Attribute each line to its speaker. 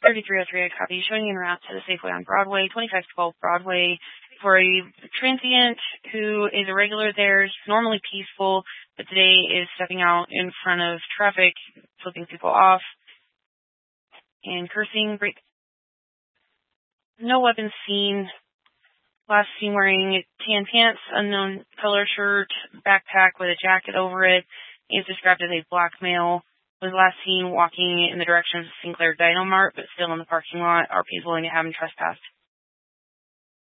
Speaker 1: 3303, I copy, showing en route to the Safeway on Broadway, 2512 Broadway, for a transient who is a regular there. He's normally peaceful, but today is stepping out in front of traffic, flipping people off, and cursing. No weapons seen. Last seen wearing tan pants, unknown color shirt, backpack with a jacket over it. He is described as a black male. Was last seen walking in the direction of Sinclair Dino Mart, but still in the parking lot. RP is willing to have him trespassed.